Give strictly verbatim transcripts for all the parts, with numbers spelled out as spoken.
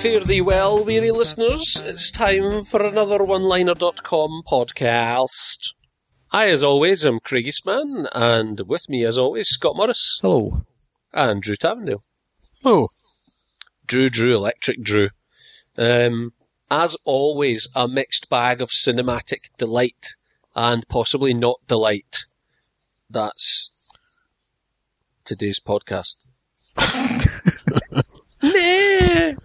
Fare thee well, weary listeners. It's time for another one liner dot com podcast. I, as always, am Craig Eastman, and with me, as always, Scott Morris. Hello. And Drew Tavendale. Hello. Drew, Drew, Electric Drew. Um, as always, a mixed bag of cinematic delight and possibly not delight. That's today's podcast. Nah.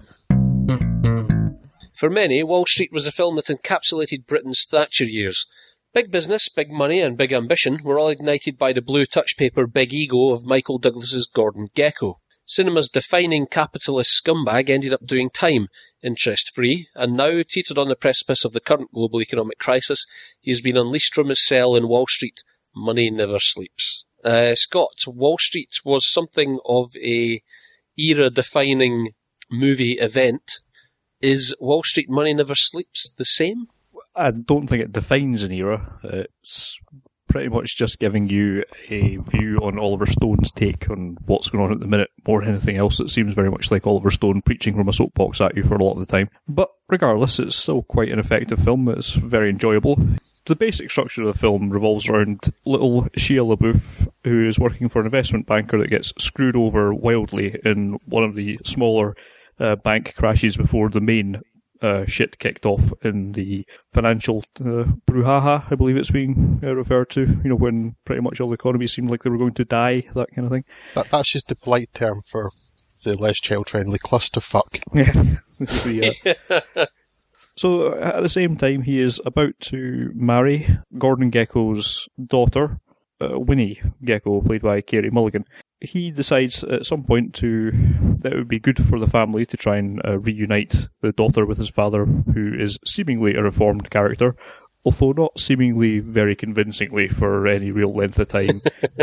For many, Wall Street was a film that encapsulated Britain's Thatcher years. Big business, big money and big ambition were all ignited by the blue touch paper big ego of Michael Douglas's Gordon Gekko. Cinema's defining capitalist scumbag ended up doing time, interest-free, and now, teetered on the precipice of the current global economic crisis, he has been unleashed from his cell in Wall Street. Money never sleeps. Uh, Scott, Wall Street was something of a era-defining movie event. Is Wall Street Money Never Sleeps the same? I don't think it defines an era. It's pretty much just giving you a view on Oliver Stone's take on what's going on at the minute. More than anything else, it seems very much like Oliver Stone preaching from a soapbox at you for a lot of the time. But regardless, it's still quite an effective film. It's very enjoyable. The basic structure of the film revolves around little Shia LaBeouf, who is working for an investment banker that gets screwed over wildly in one of the smaller uh, bank crashes before the main uh, shit kicked off in the financial uh, brouhaha, I believe it's being uh, referred to, you know, when pretty much all the economies seemed like they were going to die, that kind of thing. That, that's just the polite term for the less child-friendly clusterfuck. Yeah. So, at the same time, he is about to marry Gordon Gekko's daughter, uh, Winnie Gekko, played by Carey Mulligan. He decides at some point to that it would be good for the family to try and uh, reunite the daughter with his father, who is seemingly a reformed character, although not seemingly very convincingly for any real length of time.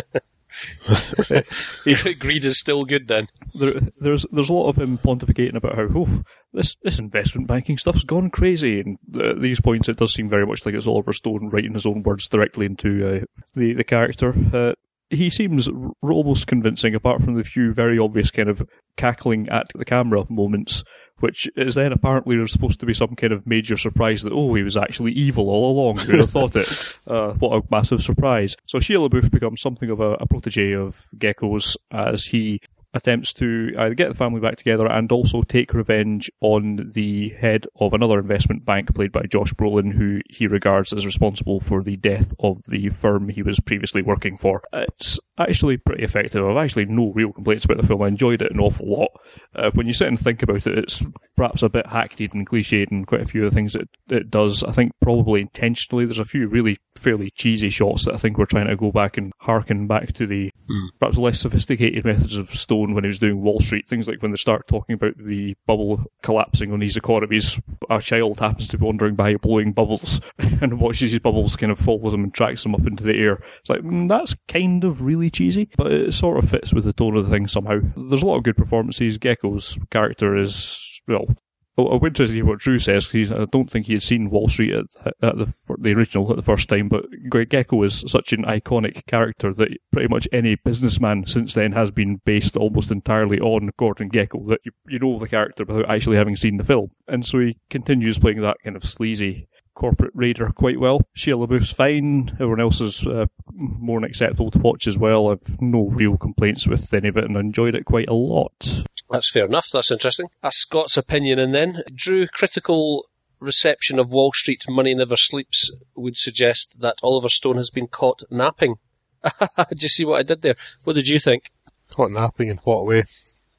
Greed is still good then. There, there's there's a lot of him pontificating about how oh, this this investment banking stuff's gone crazy, and at these points it does seem very much like it's Oliver Stone writing his own words directly into uh, the the character. Uh, he seems r- almost convincing, apart from the few very obvious kind of cackling at the camera moments, which is then apparently supposed to be some kind of major surprise that, oh, he was actually evil all along. Who'd have thought it? Uh, what a massive surprise. So Shia LaBeouf becomes something of a, a protege of Gekko's as he attempts to either get the family back together and also take revenge on the head of another investment bank played by Josh Brolin, who he regards as responsible for the death of the firm he was previously working for. It's actually pretty effective. I've actually no real complaints about the film. I enjoyed it an awful lot. Uh, when you sit and think about it, it's perhaps a bit hackneyed and cliched in quite a few of the things it, it does. I think probably intentionally. There's a few really fairly cheesy shots that I think we're trying to go back and harken back to the mm. perhaps less sophisticated methods of Stone when he was doing Wall Street. Things like when they start talking about the bubble collapsing on these economies, a child happens to be wandering by blowing bubbles and watches these bubbles kind of follow them and tracks them up into the air. It's like, mm, that's kind of really cheesy, but it sort of fits with the tone of the thing somehow. There's a lot of good performances. Gekko's character is, well, I'm interested to hear what Drew says, because I don't think he had seen Wall Street at, at the the original at the first time, but Gekko is such an iconic character that pretty much any businessman since then has been based almost entirely on Gordon Gekko, that you, you know the character without actually having seen the film. And so he continues playing that kind of sleazy corporate raider quite well. Shia LaBeouf's fine. Everyone else is uh, more than acceptable to watch as well. I've no real complaints with any of it and I enjoyed it quite a lot. That's fair enough. That's interesting. That's Scott's opinion. And then, Drew, critical reception of Wall Street Money Never Sleeps would suggest that Oliver Stone has been caught napping. Did you see what I did there? What did you think? Caught napping in what way?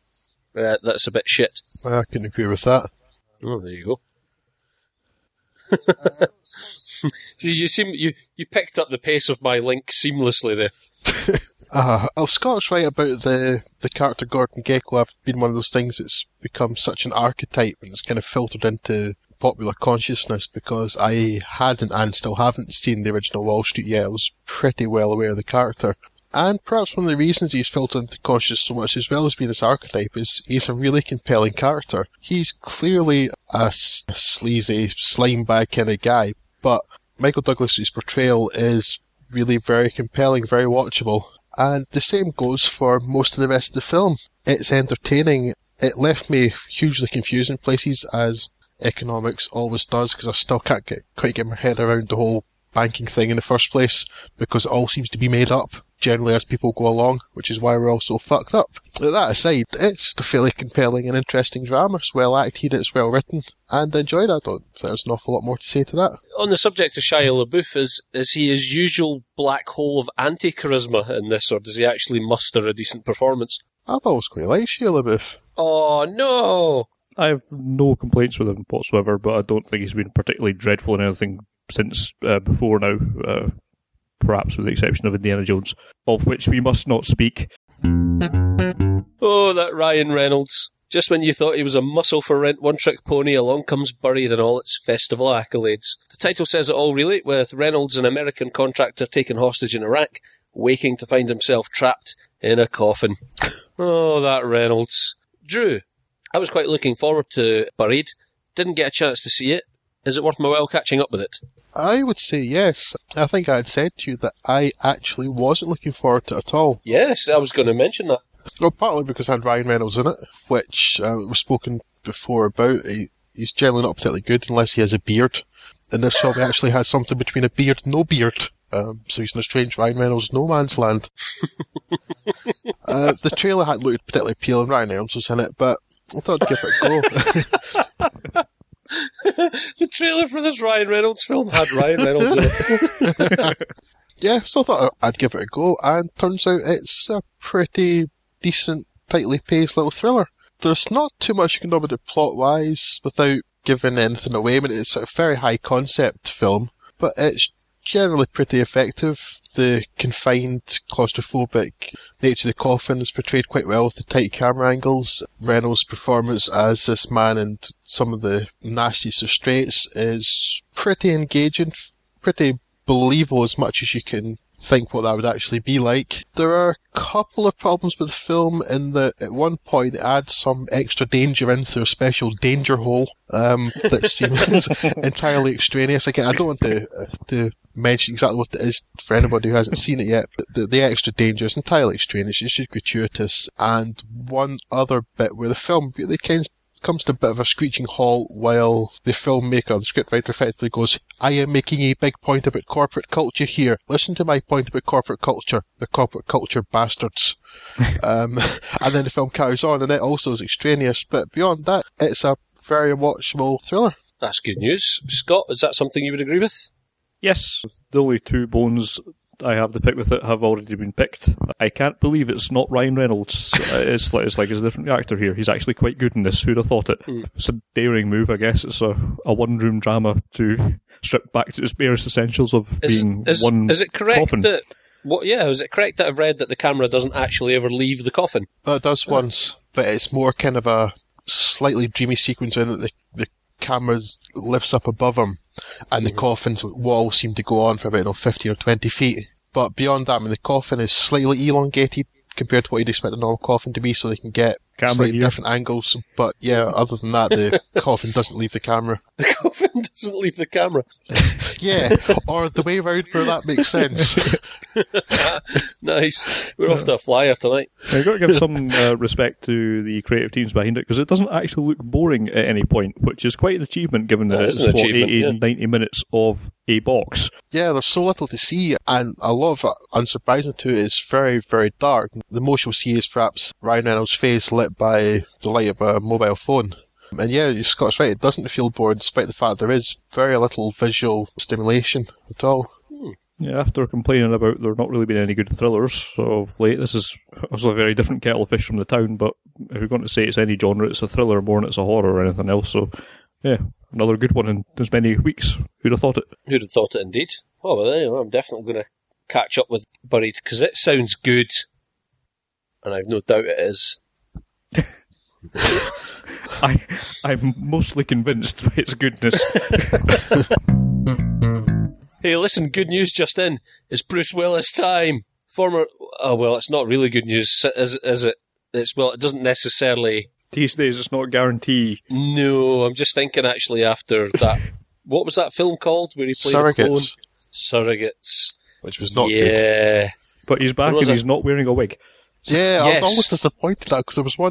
Uh, that's a bit shit. I couldn't agree with that. Oh, there you go. you seem you, you picked up the pace of my link seamlessly there. Uh, oh, Scott's right about the, the character Gordon Gekko. I've been one of those things that's become such an archetype and it's kind of filtered into popular consciousness because I hadn't and still haven't seen the original Wall Street yet. I was pretty well aware of the character. And perhaps one of the reasons he's filtered into consciousness so much, as well as being this archetype, is he's a really compelling character. He's clearly a, a sleazy, slime bag kind of guy, but Michael Douglas's portrayal is really very compelling, very watchable. And the same goes for most of the rest of the film. It's entertaining it left me hugely confused in places, as economics always does, because I still can't get, quite get my head around the whole banking thing in the first place, because it all seems to be made up, generally as people go along, which is why we're all so fucked up. But that aside, it's a fairly compelling and interesting drama. It's well acted, it's well written, and enjoyed. I don't think there's an awful lot more to say to that. On the subject of Shia LaBeouf, is, is he his usual black hole of anti-charisma in this, or does he actually muster a decent performance? I've always quite liked Shia LaBeouf. Oh, no! I have no complaints with him whatsoever, but I don't think he's been particularly dreadful in anything since uh, before now, uh, perhaps with the exception of Indiana Jones, of which we must not speak. Oh, that Ryan Reynolds. Just when you thought he was a muscle-for-rent one-trick pony, along comes Buried in all its festival accolades. The title says it all, really, with Reynolds, an American contractor taken hostage in Iraq, waking to find himself trapped in a coffin. Oh, that Reynolds. Drew, I was quite looking forward to Buried. Didn't get a chance to see it. Is it worth my while catching up with it? I would say yes. I think I had said to you that I actually wasn't looking forward to it at all. Yes, I was going to mention that. Well, partly because I had Ryan Reynolds in it, which uh, was spoken before about. He, he's generally not particularly good unless he has a beard. And this film actually has something between a beard and no beard. Um, so he's in a strange Ryan Reynolds no man's land. uh, the trailer hadn't looked particularly appealing. Ryan Reynolds was in it, but I thought I'd give it a go. The trailer for this Ryan Reynolds film had Ryan Reynolds in it. Yeah, so I thought I'd give it a go, and turns out it's a pretty decent, tightly paced little thriller. There's not too much you can know about it plot-wise without giving anything away. I mean, it's a very high-concept film, but it's generally pretty effective. The confined, claustrophobic nature of the coffin is portrayed quite well with the tight camera angles. Reynolds' performance as this man and some of the nastiest of straits is pretty engaging, pretty believable as much as you can think what that would actually be like. There are a couple of problems with the film in that at one point it adds some extra danger in through a special danger hole um, that seems entirely extraneous. Again, I don't want to, uh, to mention exactly what it is for anybody who hasn't seen it yet, but the, the extra danger is entirely extraneous. It's just gratuitous. And one other bit where the film really kind of comes to a bit of a screeching halt while the filmmaker, the scriptwriter, effectively goes, I am making a big point about corporate culture here. Listen to my point about corporate culture. The corporate culture bastards. um, and then the film carries on, and it also is extraneous. But beyond that, it's a very watchable thriller. That's good news. Scott, is that something you would agree with? Yes, the only two bones I have to pick with it have already been picked. I can't believe it's not Ryan Reynolds. uh, it's, like, it's like he's a different actor here. He's actually quite good in this. Who'd have thought it? Mm. It's a daring move, I guess. It's a, a one-room drama to strip back to its barest essentials of is, being is, one Is it correct coffin. that... What, yeah, is it correct that I've read that the camera doesn't actually ever leave the coffin? Uh, it does once, but it's more kind of a slightly dreamy sequence in that the, the camera lifts up above him, and mm-hmm. the coffin's wall seem to go on for about you know, fifteen or twenty feet. But beyond that, I mean, the coffin is slightly elongated compared to what you'd expect a normal coffin to be, so they can get camera slightly here. different angles. But yeah, other than that, the coffin doesn't leave the camera. The coffin doesn't leave the camera. Yeah, or the way around where that makes sense. Nice. We're off to a flyer tonight. I've got to give some uh, respect to the creative teams behind it, because it doesn't actually look boring at any point, which is quite an achievement given that it's what, eighty, yeah. ninety minutes of a box. Yeah, there's so little to see, and a lot of it, unsurprising too, is very, very dark. The most you'll see is perhaps Ryan Reynolds' face lit by the light of a mobile phone. And yeah, Scott's right, it doesn't feel boring, despite the fact there is very little visual stimulation at all. Hmm. Yeah, after complaining about there not really been any good thrillers of late, this is also a very different kettle of fish from the town, but if you're going to say it's any genre, it's a thriller more than it's a horror or anything else, so yeah, another good one in as many weeks. Who'd have thought it? Who'd have thought it, indeed. Oh, well, you know, I'm definitely going to catch up with Buried, because it sounds good, and I've no doubt it is. I, I'm mostly convinced by its goodness. Hey, listen, good news just in. It's Bruce Willis time. Former... Oh, well, it's not really good news, is, is it? It's, well, it doesn't necessarily... These days, it's not a guarantee. No, I'm just thinking, actually, after that... What was that film called where he played Surrogates. a clone? Surrogates. Which was not yeah. good. Yeah. But he's back and a... he's not wearing a wig. Yeah, yes. I was almost disappointed that, because there was one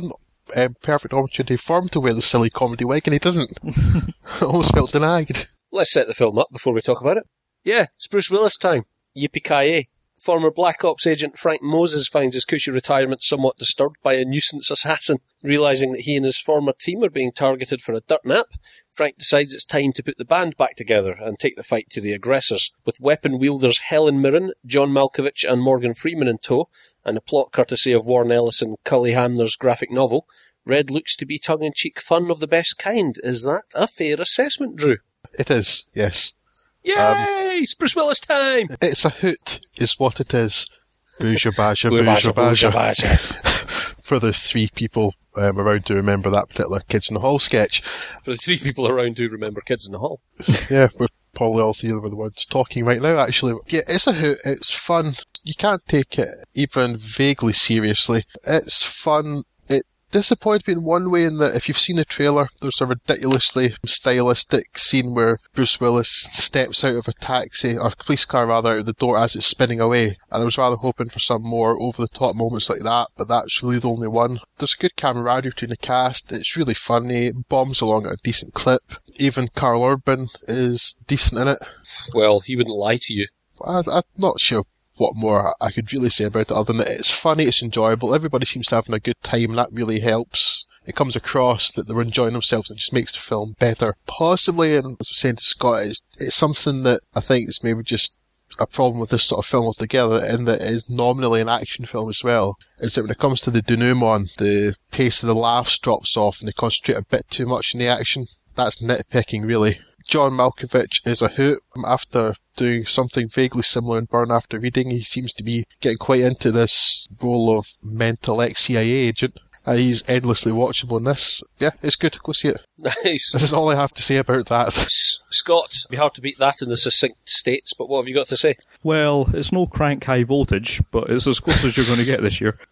um, perfect opportunity for him to wear the silly comedy wig, and he doesn't. I almost felt denied. Let's set the film up before we talk about it. Yeah, it's Bruce Willis time. Yippee-ki-yay. Former Black Ops agent Frank Moses finds his cushy retirement somewhat disturbed by a nuisance assassin. Realising that he and his former team are being targeted for a dirt nap, Frank decides it's time to put the band back together and take the fight to the aggressors. With weapon wielders Helen Mirren, John Malkovich and Morgan Freeman in tow, and a plot courtesy of Warren Ellis and Cully Hamner's graphic novel, Red looks to be tongue-in-cheek fun of the best kind. Is that a fair assessment, Drew? It is, yes. Yay! Um, it's Bruce Willis time! It's a hoot, is what it is. Booja baja, booja baja. For the three people um, around to remember that particular Kids in the Hall sketch. For the three people around who remember Kids in the Hall. Yeah, we're probably all three of the ones talking right now, actually. Yeah, it's a hoot, it's fun. You can't take it even vaguely seriously. It's fun. Disappointed me in one way in that if you've seen the trailer, there's a ridiculously stylistic scene where Bruce Willis steps out of a taxi, or a police car rather, out of the door as it's spinning away. And I was rather hoping for some more over-the-top moments like that, but that's really the only one. There's a good camaraderie between the cast, it's really funny, it bombs along at a decent clip. Even Karl Urban is decent in it. Well, he wouldn't lie to you. I, I'm not sure what more I could really say about it other than that it's funny, it's enjoyable, everybody seems to have a good time, and that really helps. It comes across that they're enjoying themselves and just makes the film better. Possibly, and as I was saying to Scott, it's, it's something that I think is maybe just a problem with this sort of film altogether, in that it is nominally an action film as well, is that when it comes to the denouement, the pace of the laughs drops off and they concentrate a bit too much on the action. That's nitpicking, really. John Malkovich is a hoot. After doing something vaguely similar in Burn After Reading, he seems to be getting quite into this role of mental ex-C I A agent. And he's endlessly watchable in this. Yeah, it's good. Go see it. Nice. This is all I have to say about that. S- Scott, it'd be hard to beat that in the succinct states, but what have you got to say? Well, it's no Crank High Voltage, but it's as close as you're going to get this year.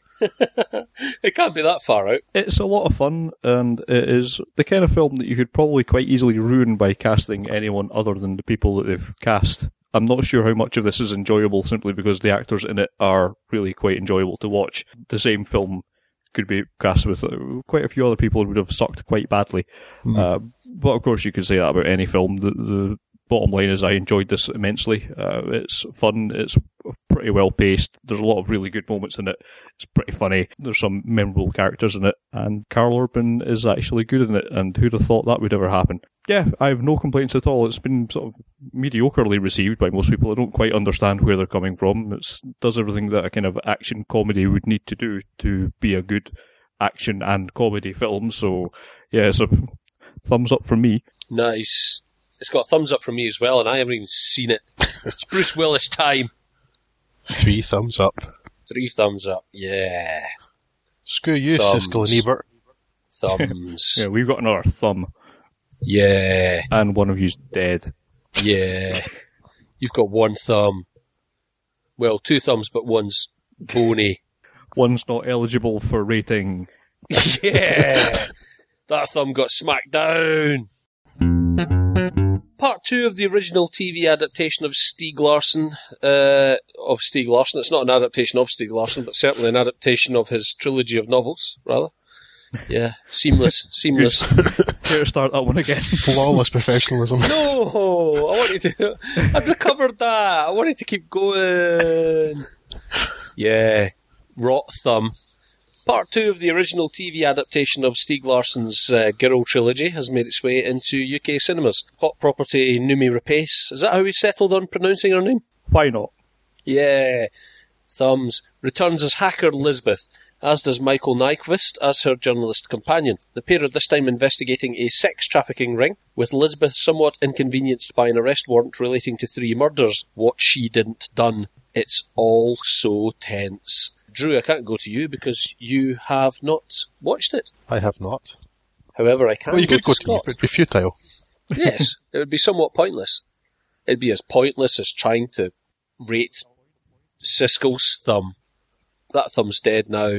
It can't be that far out. It's a lot of fun, and it is the kind of film that you could probably quite easily ruin by casting anyone other than the people that they've cast. I'm not sure how much of this is enjoyable simply because the actors in it are really quite enjoyable to watch. The same film could be cast with quite a few other people who would have sucked quite badly. Mm. Uh, but of course you could say that about any film. The, the bottom line is I enjoyed this immensely. Uh, it's fun, it's pretty well paced, there's a lot of really good moments in it, it's pretty funny, there's some memorable characters in it, and Karl Urban is actually good in it, and who'd have thought that would ever happen? Yeah, I have no complaints at all. It's been sort of mediocrely received by most people. I don't quite understand where they're coming from. It does everything that a kind of action comedy would need to do to be a good action and comedy film, so yeah, it's a thumbs up from me. Nice. It's got a thumbs up from me as well, and I haven't even seen it. It's Bruce Willis time. Three thumbs up. Three thumbs up, yeah. Screw you, Thumbs. Siskel and Ebert. Thumbs. Yeah, we've got another thumb. Yeah. And one of you's dead. Yeah. You've got one thumb. Well, two thumbs, but one's bony. One's not eligible for rating. Yeah. That thumb got smacked down. Part two of the original T V adaptation of Stieg Larsson, uh, of Stieg Larsson. It's not an adaptation of Stieg Larsson, but certainly an adaptation of his trilogy of novels, rather. Yeah, seamless, seamless. Here to start that one again. Flawless professionalism. No, I wanted to. I'd recovered that. I wanted to keep going. Yeah, rot thumb. Part two of the original T V adaptation of Stieg Larsson's uh, Girl trilogy has made its way into U K cinemas. Hot property Noomi Rapace. Is that how we settled on pronouncing her name? Why not? Yeah. Thumbs. Returns as hacker Lisbeth, as does Michael Nyqvist as her journalist companion. The pair are this time investigating a sex trafficking ring, with Lisbeth somewhat inconvenienced by an arrest warrant relating to three murders. What she didn't done. It's all so tense. Drew, I can't go to you because you have not watched it. I have not. However, I can well, you go could to go Scott. To me, but it'd be futile. Yes, it would be somewhat pointless. It'd be as pointless as trying to rate Siskel's thumb. That thumb's dead now.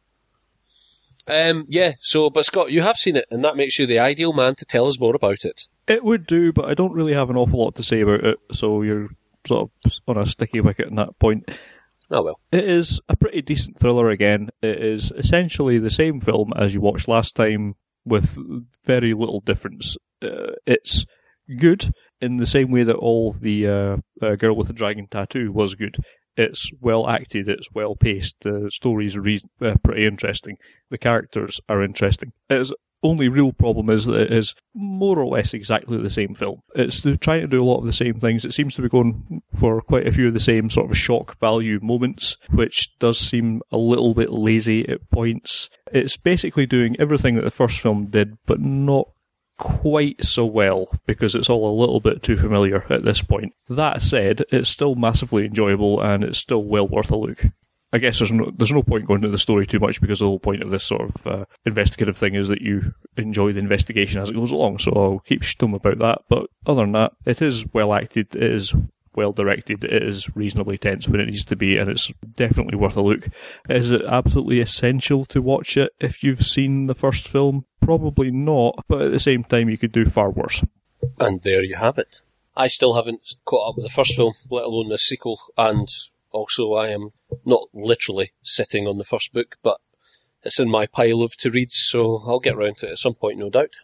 Um, yeah, so, but Scott, you have seen it, and that makes you the ideal man to tell us more about it. It would do, but I don't really have an awful lot to say about it, so you're sort of on a sticky wicket at that point. Oh well. It is a pretty decent thriller again. It is essentially the same film as you watched last time with very little difference. Uh, it's good in the same way that all of the uh, uh, Girl with the Dragon Tattoo was good. It's well acted, it's well paced, the story's re- uh, pretty interesting, the characters are interesting. Its only real problem is that it is more or less exactly the same film. It's trying to do a lot of the same things. It seems to be going for quite a few of the same sort of shock value moments, which does seem a little bit lazy at points. It's basically doing everything that the first film did, but not quite so well, because it's all a little bit too familiar at this point. That said, it's still massively enjoyable and it's still well worth a look. I guess there's no there's no point going into the story too much, because the whole point of this sort of uh, investigative thing is that you enjoy the investigation as it goes along, so I'll keep stum about that. But other than that, it is well acted, it is well directed, it is reasonably tense when it needs to be, and it's definitely worth a look. Is it absolutely essential to watch it if you've seen the first film? Probably not, but at the same time you could do far worse. And there you have it. I still haven't caught up with the first film, let alone the sequel, and also I am not literally sitting on the first book, but it's in my pile of to reads, so I'll get round to it at some point, no doubt.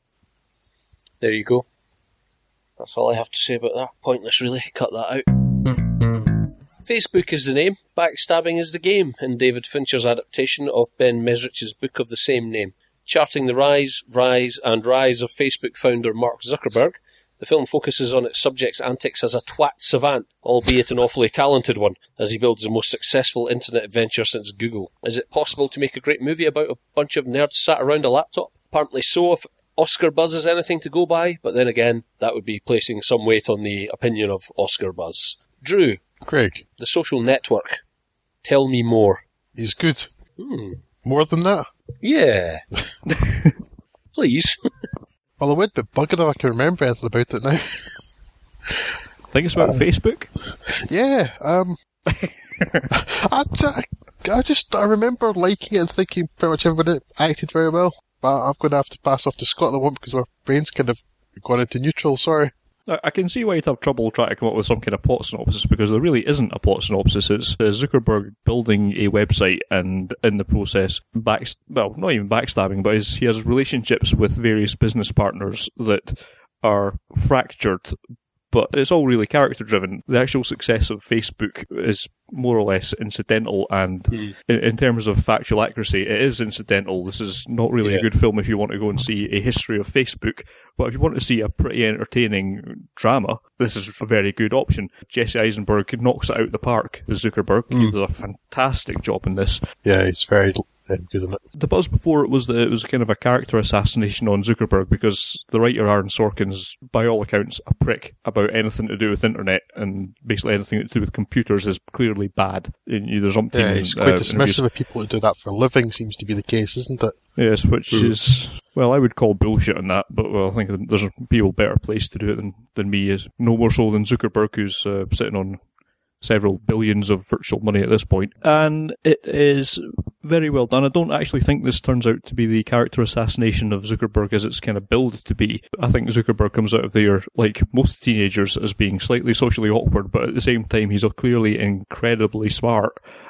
There you go. That's all I have to say about that. Pointless, really. Cut that out. Facebook is the name, backstabbing is the game, in David Fincher's adaptation of Ben Mesrich's book of the same name. Charting the rise, rise, and rise of Facebook founder Mark Zuckerberg, the film focuses on its subject's antics as a twat savant, albeit an awfully talented one, as he builds the most successful internet adventure since Google. Is it possible to make a great movie about a bunch of nerds sat around a laptop? Apparently so, if Oscar buzz is anything to go by, but then again, that would be placing some weight on the opinion of Oscar buzz. Drew. Craig. The Social Network. Tell me more. He's good. Hmm. More than that? Yeah. Please. Well, I would, but bugger if I can remember anything about it now. I think it's about um, Facebook? Yeah, um... I, I, I just, I remember liking it and thinking pretty much everybody acted very well. But I'm going to have to pass off to Scott at the moment because our brain's kind of gone into neutral, sorry. I can see why you'd have trouble trying to come up with some kind of plot synopsis, because there really isn't a plot synopsis. It's Zuckerberg building a website and in the process, back, well, not even backstabbing, but he has relationships with various business partners that are fractured, but it's all really character driven. The actual success of Facebook is more or less incidental, and mm. in, in terms of factual accuracy, it is incidental. This is not really yeah. a good film if you want to go and see a history of Facebook, but if you want to see a pretty entertaining drama, this is a very good option. Jesse Eisenberg knocks it out of the park as Zuckerberg. Mm. He does a fantastic job in this. Yeah, he's very good in it. The buzz before it was that it was kind of a character assassination on Zuckerberg, because the writer Aaron Sorkin's, by all accounts, a prick about anything to do with internet, and basically anything to do with computers is clearly bad. There's umpteen, yeah, he's quite uh, dismissive of people who do that for a living, seems to be the case, isn't it? Yes, which mm. is, well, I would call bullshit on that, but well, I think there's people better placed to do it than, than me, is no more so than Zuckerberg, who's uh, sitting on several billions of virtual money at this point. And it is very well done. I don't actually think this turns out to be the character assassination of Zuckerberg as it's kind of billed to be. I think Zuckerberg comes out of there, like most teenagers, as being slightly socially awkward, but at the same time he's clearly incredibly smart.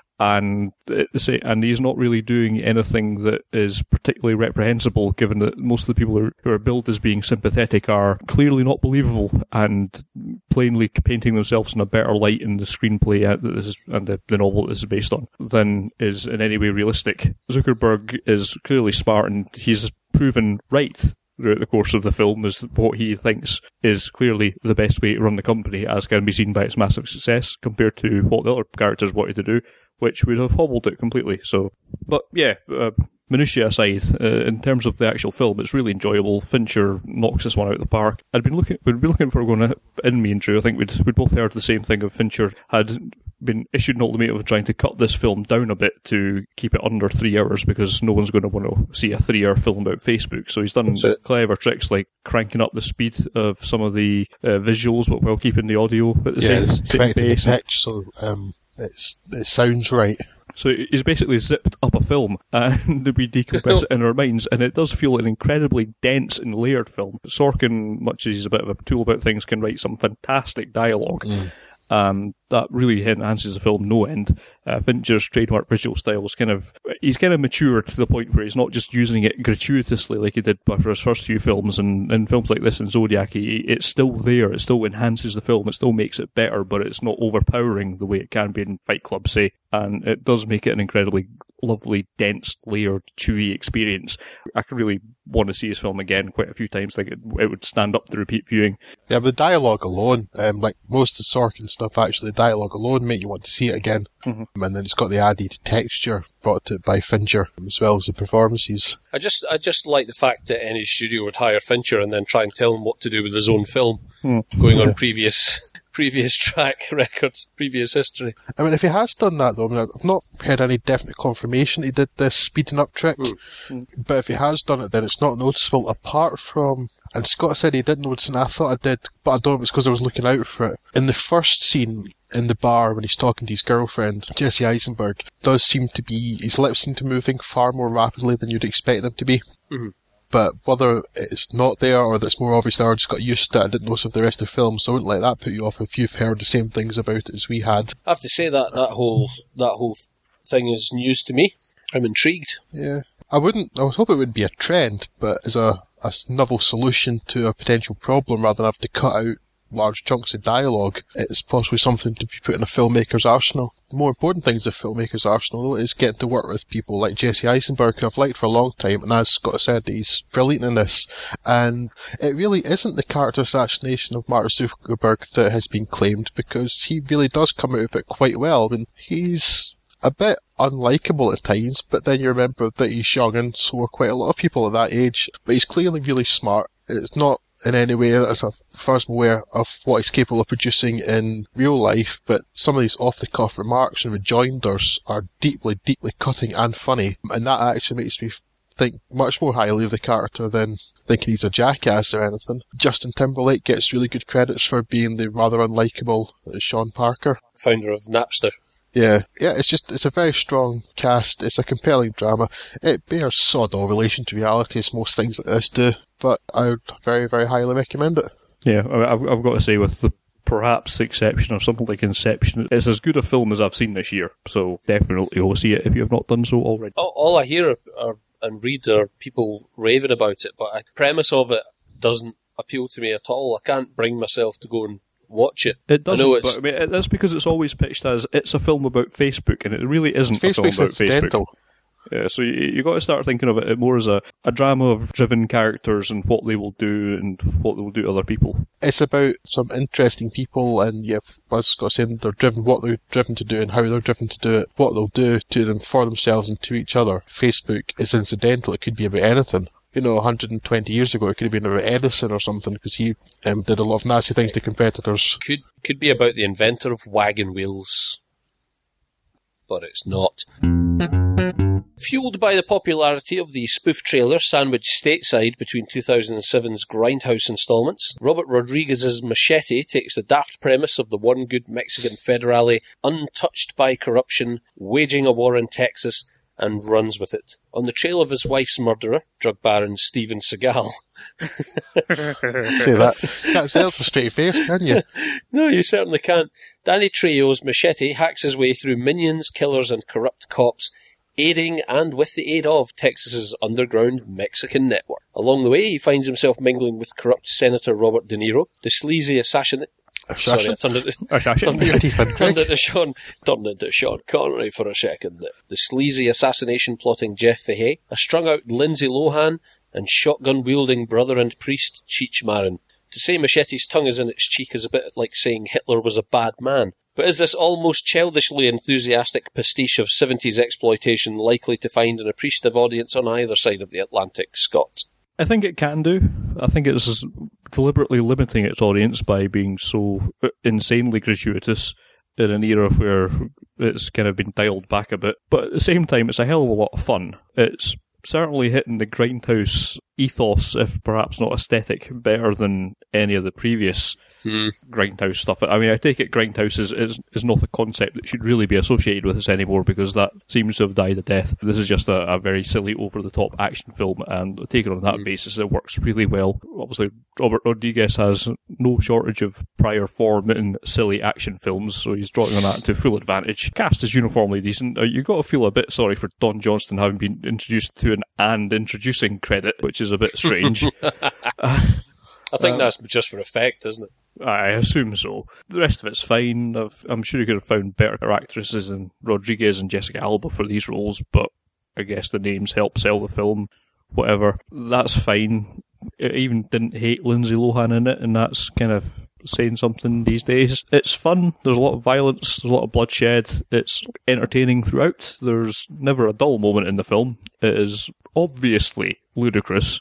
And and he's not really doing anything that is particularly reprehensible, given that most of the people who are, who are billed as being sympathetic are clearly not believable and plainly painting themselves in a better light in the screenplay that this is, and the, the novel that this is based on than is in any way realistic. Zuckerberg is clearly smart, and he's proven right throughout the course of the film is what he thinks is clearly the best way to run the company, as can be seen by its massive success compared to what the other characters wanted to do, which would have hobbled it completely. So, but yeah, uh, minutiae aside, uh, in terms of the actual film, it's really enjoyable. Fincher knocks this one out of the park. I'd been looking, we'd been looking for going in, me and Drew. I think we'd we'd both heard the same thing of Fincher had been issued an ultimatum of trying to cut this film down a bit to keep it under three hours because no one's going to want to see a three-hour film about Facebook. So he's done so, clever tricks like cranking up the speed of some of the uh, visuals, but while keeping the audio at the yeah, same, same pace. The pitch, so um, it's it sounds right. So he's basically zipped up a film and we decompress it in our minds, and it does feel an incredibly dense and layered film. Sorkin, much as he's a bit of a tool about things, can write some fantastic dialogue. Mm. Um, that really enhances the film no end. Uh, Fincher's trademark visual style is kind of, he's kind of matured to the point where he's not just using it gratuitously like he did for his first few films, and in films like this and Zodiac, he, it's still there, it still enhances the film, it still makes it better, but it's not overpowering the way it can be in Fight Club, say, and it does make it an incredibly lovely, dense, layered, chewy experience. I could really want to see his film again quite a few times, like it, it would stand up to repeat viewing. Yeah, but the dialogue alone, um, like most of Sorkin stuff, actually, the dialogue alone make you want to see it again. Mm-hmm. And then it's got the added texture brought to it by Fincher, as well as the performances. I just I just like the fact that any studio would hire Fincher and then try and tell him what to do with his own film, mm. going on yeah. previous previous track records, previous history. I mean, if he has done that, though, I mean, I've not heard any definite confirmation he did this speeding up trick, mm. Mm. but if he has done it, then it's not noticeable, apart from... And Scott said he did notice, and I thought I did, but I don't know if it's because I was looking out for it. In the first scene in the bar, when he's talking to his girlfriend, Jesse Eisenberg, does seem to be, his lips seem to be moving far more rapidly than you'd expect them to be. Mm-hmm. But whether it's not there or that's more obvious there, I just got used to it. I didn't notice of the rest of the film, so I wouldn't let that put you off if you've heard the same things about it as we had. I have to say that that whole that whole thing is news to me. I'm intrigued. Yeah. I wouldn't, I was hoping it would be a trend, but as a, a novel solution to a potential problem, rather than have to cut out large chunks of dialogue, it's possibly something to be put in a filmmaker's arsenal. The more important things of filmmaker's arsenal, though, is getting to work with people like Jesse Eisenberg, who I've liked for a long time, and as Scott said, he's brilliant in this. And it really isn't the character assassination of Mark Zuckerberg that has been claimed, because he really does come out of it quite well. I mean, he's a bit unlikable at times, but then you remember that he's young, and so are quite a lot of people at that age. But he's clearly really smart. It's not in any way as a first aware of what he's capable of producing in real life, but some of these off-the-cuff remarks and rejoinders are deeply, deeply cutting and funny, and that actually makes me think much more highly of the character than thinking he's a jackass or anything. Justin Timberlake gets really good credits for being the rather unlikable Sean Parker, founder of Napster. Yeah, yeah, it's just, it's a very strong cast, it's a compelling drama. It bears sod all relation to reality, as most things like this do, but I would very, very highly recommend it. Yeah, I've, I've got to say, with the perhaps exception of something like Inception, it's as good a film as I've seen this year, so definitely go see it if you have not done so already. All, all I hear are, are, and read are people raving about it, but the premise of it doesn't appeal to me at all. I can't bring myself to go and watch it. It doesn't, I but I mean, that's because it's always pitched as it's a film about Facebook, and it really isn't Facebook's a film about incidental. Facebook. Yeah, so you you got to start thinking of it more as a, a drama of driven characters and what they will do and what they will do to other people. It's about some interesting people, and yeah, as Scott saying, they're driven, what they're driven to do and how they're driven to do it, what they'll do to them for themselves and to each other. Facebook is incidental. It could be about anything. You know, one hundred twenty years ago, it could have been about Edison or something, because he um, did a lot of nasty things to competitors. Could could be about the inventor of wagon wheels, but it's not. Fueled by the popularity of the spoof trailer sandwiched stateside between two thousand seven's Grindhouse installments, Robert Rodriguez's Machete takes the daft premise of the one good Mexican federale, untouched by corruption, waging a war in Texas, and runs with it. On the trail of his wife's murderer, drug baron Steven Seagal. Say that. That's, that's a straight face, can't you? No, you certainly can't. Danny Trejo's Machete hacks his way through minions, killers, and corrupt cops, aiding and with the aid of Texas's underground Mexican network. Along the way, he finds himself mingling with corrupt Senator Robert De Niro, the sleazy assassin... Sorry, I turned it, turned, it, turned it to Sean, turned it to Sean Connery for a second. The, the sleazy assassination plotting Jeff Fahey, a strung-out Lindsay Lohan, and shotgun-wielding brother and priest Cheech Marin. To say Machete's tongue is in its cheek is a bit like saying Hitler was a bad man. But is this almost childishly enthusiastic pastiche of seventies exploitation likely to find an appreciative audience on either side of the Atlantic, Scott? I think it can do. I think it's deliberately limiting its audience by being so insanely gratuitous in an era where it's kind of been dialed back a bit. But at the same time, it's a hell of a lot of fun. It's certainly hitting the Grindhouse ethos, if perhaps not aesthetic, better than any of the previous Hmm. Grindhouse stuff. I mean, I take it Grindhouse is, is, is not a concept that should really be associated with us anymore, because that seems to have died a death. This is just a, a very silly, over-the-top action film, and taken on that Hmm. basis, it works really well. Obviously, Robert Rodriguez has no shortage of prior form in silly action films, so he's drawing on that to full advantage. Cast is uniformly decent. Uh, you've got to feel a bit sorry for Don Johnston having been introduced to an and introducing credit, which is a bit strange. I think Um, that's just for effect, isn't it? I assume so. The rest of it's fine. I've, I'm sure you could have found better actresses than Rodriguez and Jessica Alba for these roles, but I guess the names help sell the film. Whatever. That's fine. I even didn't hate Lindsay Lohan in it, and that's kind of saying something these days. It's fun. There's a lot of violence. There's a lot of bloodshed. It's entertaining throughout. There's never a dull moment in the film. It is obviously ludicrous.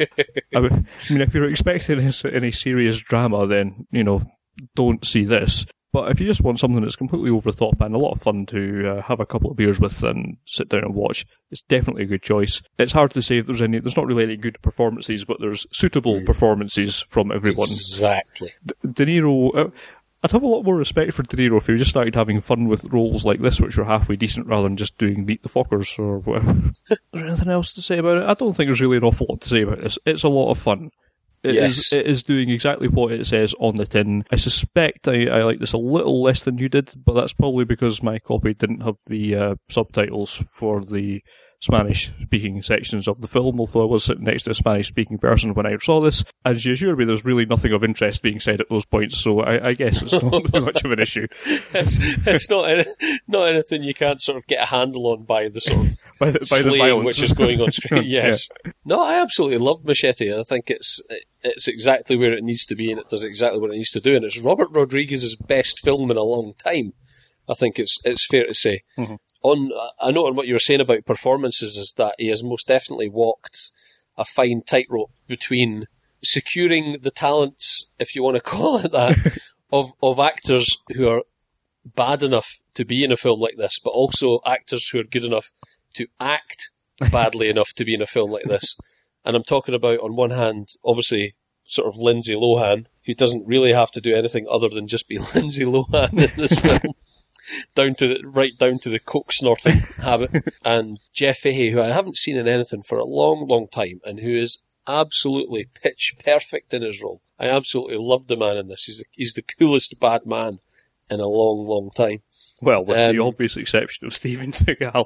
I mean, if you're expecting any serious drama, then, you know, don't see this. But if you just want something that's completely over the top and a lot of fun to uh, have a couple of beers with and sit down and watch, it's definitely a good choice. It's hard to say if there's any, there's not really any good performances, but there's suitable Mm. performances from everyone. Exactly. D- De Niro, uh, I'd have a lot more respect for De Niro if he just started having fun with roles like this, which were halfway decent, rather than just doing Meet the Fockers or whatever. Is there anything else to say about it? I don't think there's really an awful lot to say about this. It's a lot of fun. It Yes. is, it is doing exactly what it says on the tin. I suspect I, I like this a little less than you did, but that's probably because my copy didn't have the uh, subtitles for the Spanish-speaking sections of the film, although I was sitting next to a Spanish-speaking person when I saw this, and she assured me there's really nothing of interest being said at those points, so I, I guess it's not too much of an issue. It's, it's not any, not anything you can't sort of get a handle on by the sort of By the, by the slaying violence. which is going on screen. Yes. No, I absolutely love Machete. I think it's it's exactly where it needs to be, and it does exactly what it needs to do. And it's Robert Rodriguez's best film in a long time. I think it's it's fair to say. Mhm. On I know on what you were saying about performances is that he has most definitely walked a fine tightrope between securing the talents, if you want to call it that, of of actors who are bad enough to be in a film like this, but also actors who are good enough to act badly enough to be in a film like this. And I'm talking about, on one hand, obviously, sort of Lindsay Lohan, who doesn't really have to do anything other than just be Lindsay Lohan in this film, down to the, right down to the coke snorting habit, and Jeff Fahey, who I haven't seen in anything for a long, long time, and who is absolutely pitch perfect in his role. I absolutely love the man in this. He's the, he's the coolest bad man in a long, long time. Well, with Um, the obvious exception of Steven Seagal.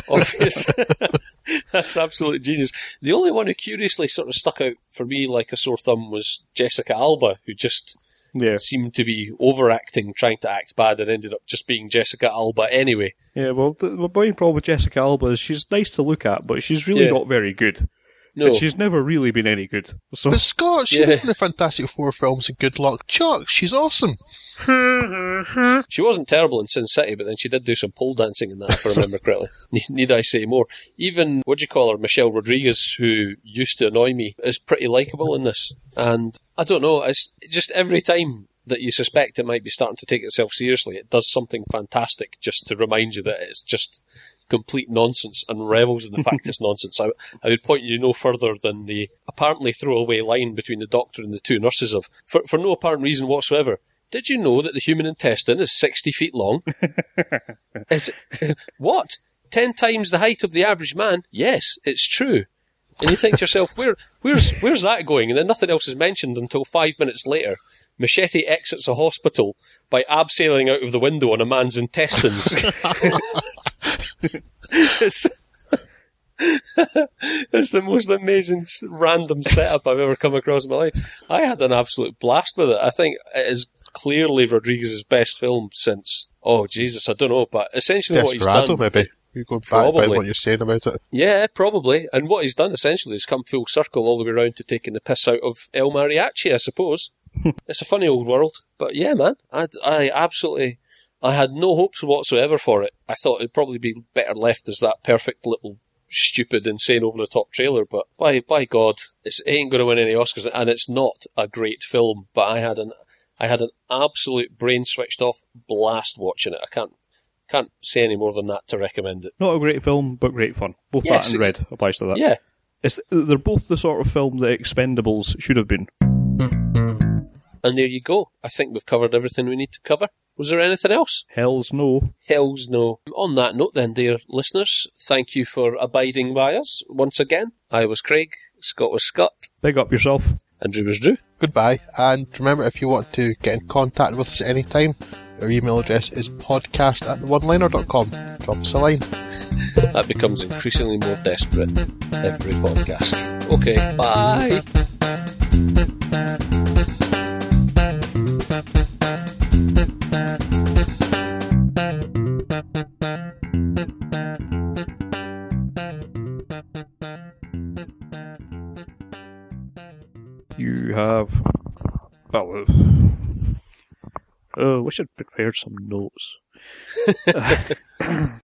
Obviously. That's absolute genius. The only one who curiously sort of stuck out for me like a sore thumb was Jessica Alba, who just Yeah. seemed to be overacting, trying to act bad, and ended up just being Jessica Alba anyway. Yeah, well, the, the main problem with Jessica Alba is she's nice to look at, but she's really Yeah. not very good. No. And she's never really been any good. So But Scott, she Yeah. was in the Fantastic Four films and Good Luck Chuck. She's awesome. She wasn't terrible in Sin City, but then she did do some pole dancing in that, if I remember correctly. Need, need I say more? Even, what do you call her, Michelle Rodriguez, who used to annoy me, is pretty likeable in this. And I don't know, it's just every time that you suspect it might be starting to take itself seriously, it does something fantastic just to remind you that it's just complete nonsense and revels in the fact it's nonsense. I, I would point you no further than the apparently throwaway line between the doctor and the two nurses of, for, for no apparent reason whatsoever, did you know that the human intestine is sixty feet long? Is it, what? Ten times the height of the average man? Yes, it's true. And you think to yourself, where, where's, where's that going? And then nothing else is mentioned until five minutes later. Machete exits a hospital by abseiling out of the window on a man's intestines. it's, it's the most amazing s- random setup I've ever come across in my life. I had an absolute blast with it. I think it is clearly Rodriguez's best film since, oh Jesus, I don't know, but essentially what he's Desperado, done... maybe. You go back Probably. by what you're saying about it. Yeah, probably. And what he's done essentially is come full circle all the way around to taking the piss out of El Mariachi, I suppose. It's a funny old world. But yeah, man, I, I absolutely, I had no hopes whatsoever for it. I thought it'd probably be better left as that perfect little stupid, insane, over-the-top trailer, but by by God, it's, it ain't going to win any Oscars, and it's not a great film, but I had an I had an absolute brain-switched-off blast watching it. I can't Can't say any more than that to recommend it. not a great film, but great fun. Both Yes, that and Red applies to that. Yeah, It's, they're both the sort of film that Expendables should have been. And there you go. I think we've covered everything we need to cover. Was there anything else? Hell's no. Hell's no. On that note then, dear listeners, thank you for abiding by us once again. I was Craig, Scott was Scott. Big up yourself. And Drew was Drew. Goodbye, and remember, if you want to get in contact with us at any time, our email address is podcast at the one liner dot com. Drop us a line. That becomes increasingly more desperate every podcast. Okay, bye! You have... Oh, uh, uh, we should prepare some notes.